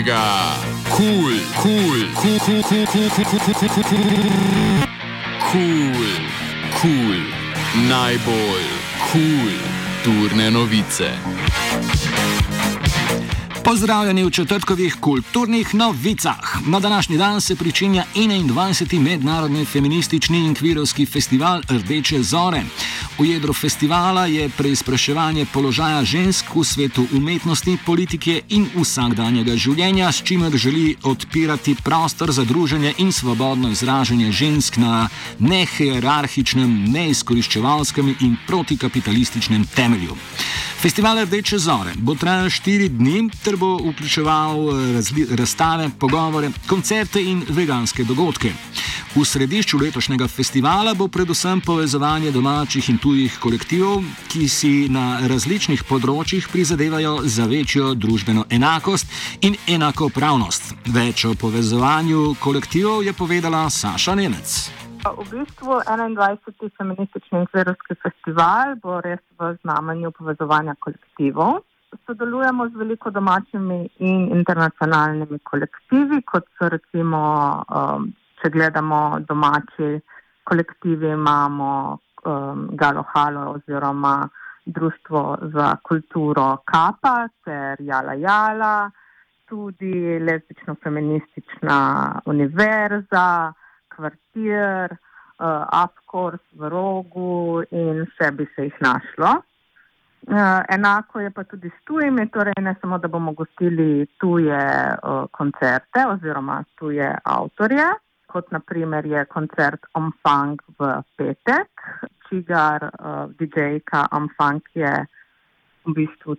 mega cool. Najbolj kulturne novice. Pozdravljeni v četrtkovih kulturnih novicah. Na današnji dan se pričenja 21. mednarodni feministični in kvirovski festival Rdeče zore. V jedru festivala je preizpraševanje položaja žensk v svetu umetnosti, politike in vsakdanjega življenja, s čimer želi odpirati prostor za druženje in svobodno izražanje žensk na nehierarhičnem, neizkoriščevalskem in protikapitalističnem temelju. Festival Rdeče zore bo trajal 4 dni ter bo vključeval razstave, pogovore, koncerte in veganske dogodke. V središču letošnjega festivala bo predvsem povezovanje domačih in tujih kolektivov, ki si na različnih področjih prizadevajo za večjo družbeno enakost in enakopravnost. Več o povezovanju kolektivov je povedala Saša Nemec. V bistvu 21. feministični in kvirovski festival bo res v znamenju povezovanja kolektivov. Sodelujemo z veliko domačimi in internacionalnimi kolektivi, kot so recimo, če gledamo domači kolektivi, imamo Galo Halo oziroma Društvo za kulturo Kapa ter Jala Jala, tudi lezbično-feministična univerza, Kvartir, Afkors v Rogu in vse bi se jih našlo. Enako je pa tudi s tujimi, torej ne samo, da bomo gostili tuje koncerte oziroma tuje avtorje, kot naprimer je koncert Omfang v petek, čigar DJ-ka Omfang je v bistvu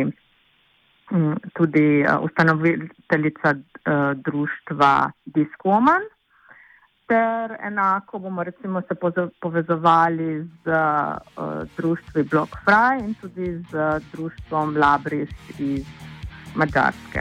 tudi ustanoviteljica društva Discwoman. Ter enako bomo recimo se povezovali z društvi Block Fry in tudi z društvom Labris iz Madžarske.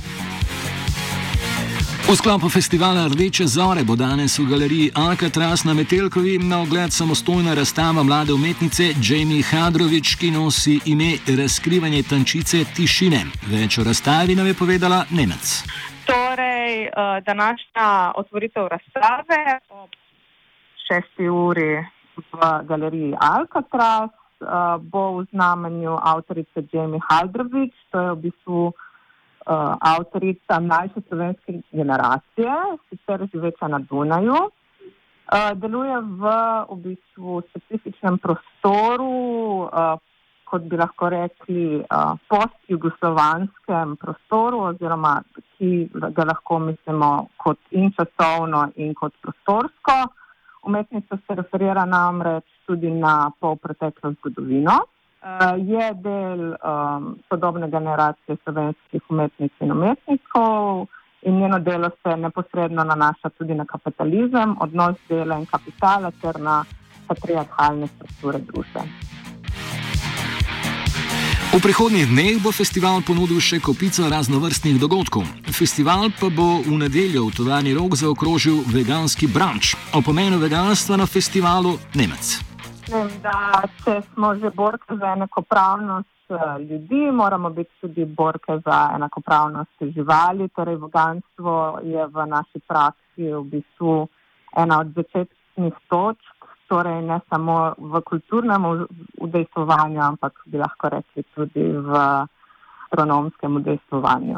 V sklopu festivala Rdeče zore bo danes v galeriji Alcatraz na Metelkovi na ogled samostojna razstava mlade umetnice Jamie Hadrović, ki nosi ime Razkrivanje tančice tišine. Več o razstavi nam je povedala Nemec. Torej, današnja otvoritev razstave ob 6. uri v galeriji Alcatraz bo v znamenju avtorice Jamie Hadrović, to je v bistvu avtorica mlajše slovenske generacije, sicer živeča na Dunaju. Deluje v bistvu specifičnem prostoru, kot bi lahko rekli, post-jugoslovanskem prostoru, oziroma ki ga lahko mislimo kot in časovno in kot prostorsko. Umetnica se referira namreč tudi na polpreteklo zgodovino. Je del sodobne generacije slovenskih umetnic in umetnikov in njeno delo se neposredno nanaša tudi na kapitalizem, odnos dela in kapitala ter na patriarhalne strukture družbe. V prihodnjih dneh bo festival ponudil še kopico raznovrstnih dogodkov. Festival pa bo v nedeljo v Tovarni Rog zaokrožil veganski brunch. O pomenu veganstva na festivalu Nemec. Vem, da če smo že borke za enakopravnost ljudi, moramo biti tudi borke za enakopravnost živali. Torej, veganstvo je v naši praksi v bistvu ena od začetnih točk. Torej ne samo v kulturnem udejstvovanju, ampak bi lahko rekli tudi v astronomskem udejstvovanju.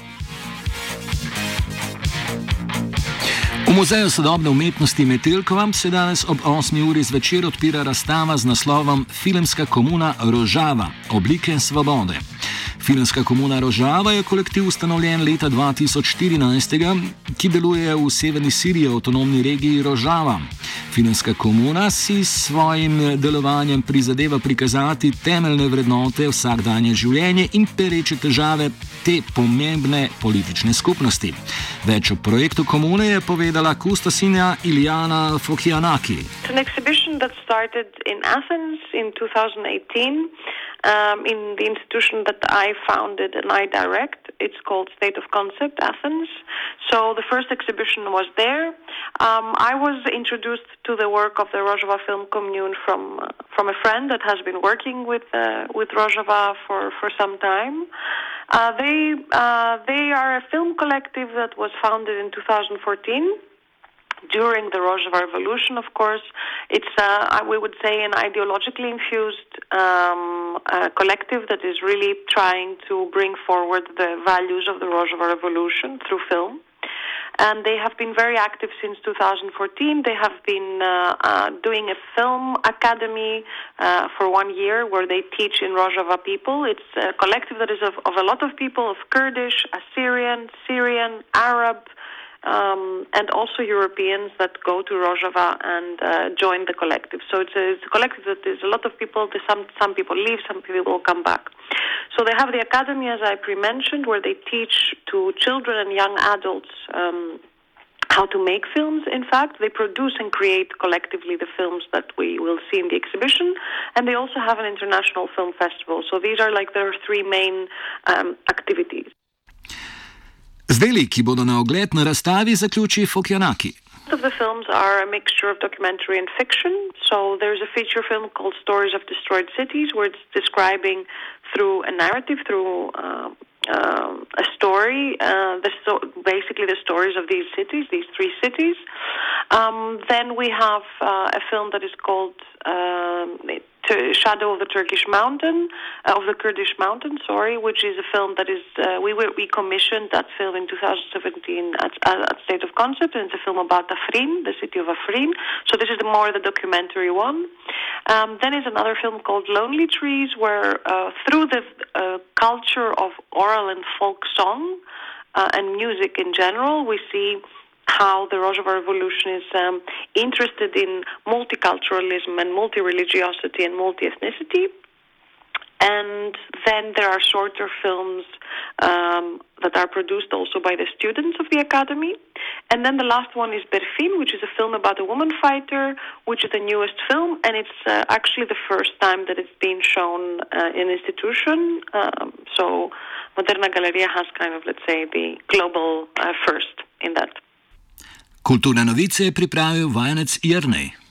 V Muzeju sodobne umetnosti Metelkova se danes ob 8. uri zvečer odpira razstava z naslovom Filmska komuna Rožava – oblike svobode. Filmska komuna Rožava je kolektiv ustanovljen leta 2014, ki deluje v severni Siriji, avtonomni regiji Rožava. Filmska komuna si s svojim delovanjem prizadeva prikazati temeljne vrednote vsakdanje življenje in pereče težave te pomembne politične skupnosti. Več o projektu komune je povedala kustosinja Ilijana Fokianaki. It's an exhibition that started in Athens in 2018 in the institution that I founded and I direct. It's called State of Concept Athens. So the first exhibition was there. I was introduced to the work of the Rojava Film Commune from a friend that has been working with Rojava for some time. They are a film collective that was founded in 2014. During the Rojava Revolution, of course. It's, we would say, an ideologically infused collective that is really trying to bring forward the values of the Rojava Revolution through film. And they have been very active since 2014. They have been doing a film academy for 1 year where they teach in Rojava people. It's a collective that is of a lot of people, of Kurdish, Assyrian, Syrian, Arab, and also Europeans that go to Rojava and join the collective. So it's a collective that is a lot of people. Some people leave, some people will come back. So they have the academy, as I pre-mentioned, where they teach to children and young adults how to make films. In fact, they produce and create collectively the films that we will see in the exhibition, and they also have an international film festival. So these are like their three main activities. Z deli, ki bodo na ogled na razstavi, zaključi Fokyanaki. Most of the films are a mixture of documentary and fiction. So there's a feature film called Stories of Destroyed Cities, where it's describing through a narrative, through a story, basically the stories of these cities, these three cities. Then we have a film that is called Shadow of the Turkish Mountain, of the Kurdish Mountain, which is a film that is, we commissioned that film in 2017 at State of Concept, and it's a film about Afrin, the city of Afrin. So this is more the documentary one. Then is another film called Lonely Trees, where through the culture of oral and folk song and music in general, we see how the Rojava Revolution is interested in multiculturalism and multi-religiosity and multi-ethnicity. And then there are shorter films that are produced also by the students of the Academy. And then the last one is Berfin, which is a film about a woman fighter, which is the newest film, and it's actually the first time that it's been shown in institution. So Moderna Galeria has kind of, let's say, the global first in that. Kulturne novice je pripravil vajenec Jernej.